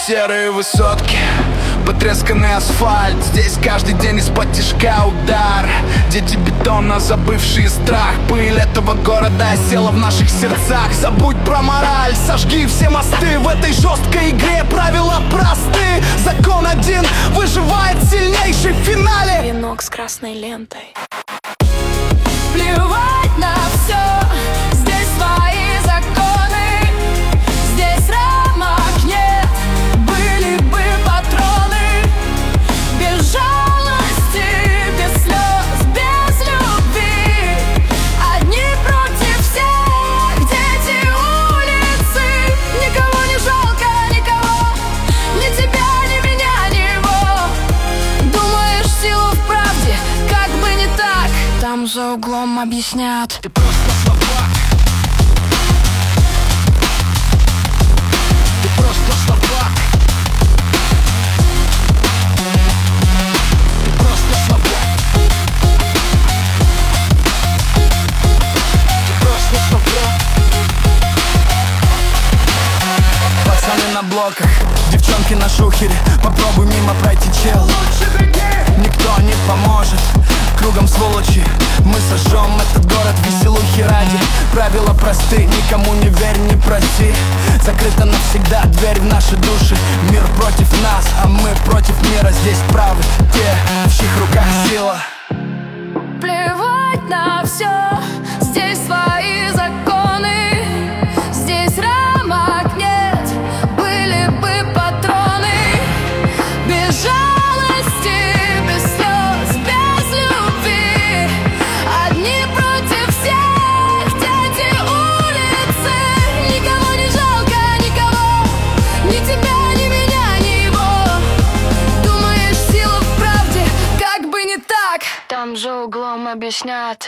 серые высотки, потресканный асфальт. Здесь каждый день из-под тишка удар. Дети бетона, забывшие страх. Пыль этого города осела в наших сердцах. Забудь про мораль, сожги все мосты. В этой жесткой игре правила просты. Закон один, выживает сильнейший в финале. Венок с красной лентой. Плевать на все, здесь свои законы, здесь рамок нет, были бы патроны. Без жалости, без слез, без любви, одни против всех, дети улицы. Никого не жалко, никого, ни тебя, ни меня, ни его. Думаешь, сила в правде, как бы не так, там за углом объяснят. Ты просто слабак. Ты просто слабак. Ты просто слабак. Ты просто слабак. Пацаны на блоках, девчонки на шухере. Попробуй мимо пройти, чел. Лучше беги. Никто не поможет, кругом сволочи. Мы сожжем этот город веселухи ради. Правила просты, никому не верь, не проси. Закрыта навсегда дверь в наши души. Мир против нас, а мы против мира. Здесь правы те, в чьих руках сила. Плевать на все, здесь свои законы, здесь рамок нет, были бы патроны. Без жалости, без слез, без любви, одни против всех, дети улицы. Никого не жалко, никого, ни тебя, ни меня, ни его. Думаешь, сила в правде, как бы не так, Там за углом объяснят.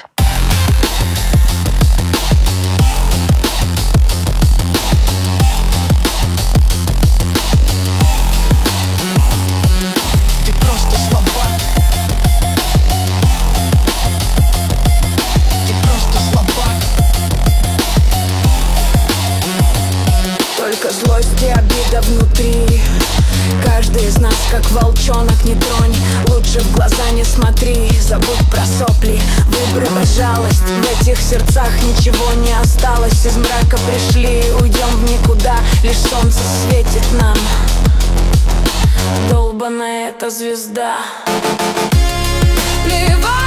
Ты просто слабак. Ты просто слабак. Только злость и обида внутри. Каждый из нас как волчонок, не тронь. Лучше в глаза не смотри. Забудь про сопли, выбрала жалость. В этих сердцах ничего не осталось. Из мрака пришли, уйдем в никуда. Лишь солнце светит нам. Долбаная эта звезда. плевать.